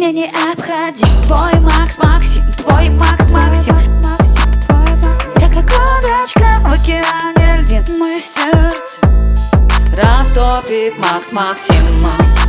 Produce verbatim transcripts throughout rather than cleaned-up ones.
Мне необходим твой Макс Максим, твой Макс Максим. Я как удочка в океане льдин, мое сердце растопит Макс Максим.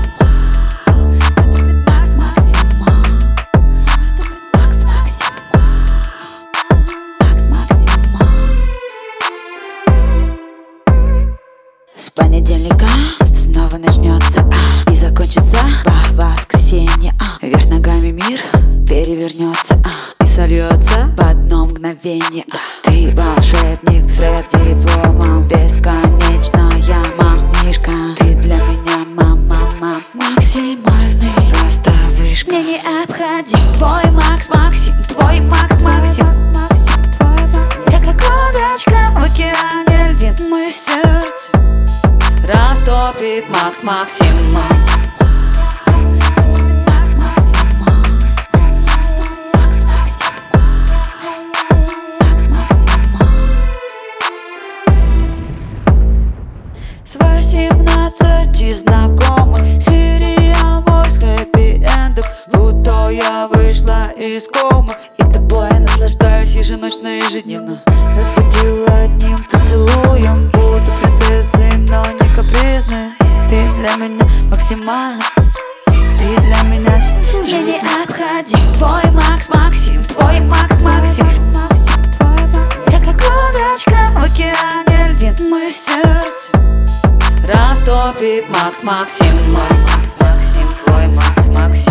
С понедельника снова начнется а, и закончится по воскресенье а. Вверх ногами мир перевернется а, и сольется в одно мгновение а. Ты волшебник с рэп-дипломом, бесконечная манишка. Ты для меня мама, мама, максимальный просто вышка. Мне необходим твой Макс Максим, твой Макс Максим. Я как удочка в океане льдин, мое сердце растопит Макс Максим. С восемнадцати знакомый сериал мой с хэппи-эндом, будто я вышла из комы. И тобой я наслаждаюсь еженочно, ежедневно. Разбудил одним поцелуем, буду принцессой, но не капризной. Ты для меня максимально, ты для меня смысл жизни. Мне необходим твой Макс Максим, твой Макс Максим. Я как удочка в океане льдин, мое сердце растопит Макс Максим. Макс Максим, твой Макс Максим.